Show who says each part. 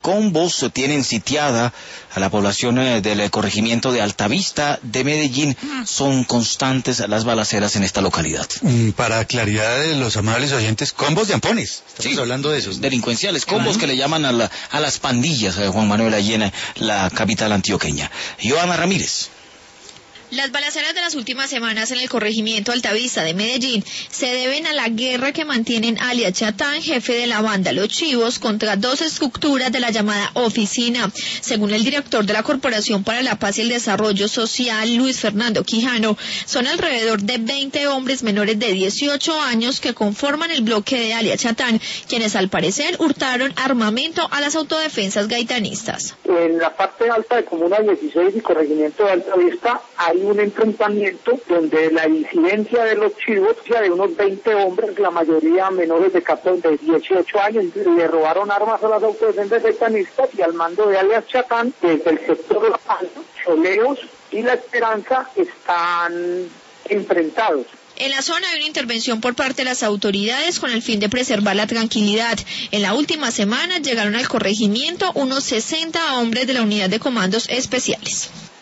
Speaker 1: combos tienen sitiada a la población del corregimiento de Altavista de Medellín. Son constantes las balaceras en esta localidad.
Speaker 2: Para claridad de los amables oyentes, combos de ampones. Estamos hablando de esos, ¿no?
Speaker 1: Delincuenciales, combos que le llaman a las pandillas, Juan Manuel, allí en la capital antioqueña. Joana Ramírez.
Speaker 3: Las balaceras de las últimas semanas en el corregimiento Altavista de Medellín se deben a la guerra que mantienen alias Chatán, jefe de la banda Los Chivos, contra dos estructuras de la llamada oficina. Según el director de la Corporación para la Paz y el Desarrollo Social, Luis Fernando Quijano, son alrededor de 20 hombres menores de 18 años que conforman el bloque de alias Chatán, quienes al parecer hurtaron armamento a las autodefensas gaitanistas.
Speaker 4: En la parte alta de Comuna 16 y corregimiento de Altavista hay un enfrentamiento donde la incidencia de los chivos, ya de unos 20 hombres, la mayoría menores de 18 años, le robaron armas a las autodefensas gaitanistas y al mando de alias Chatán, desde el sector La Palma, Choleos y La Esperanza están enfrentados.
Speaker 3: En la zona hay una intervención por parte de las autoridades con el fin de preservar la tranquilidad. En la última semana llegaron al corregimiento unos 60 hombres de la Unidad de Comandos Especiales.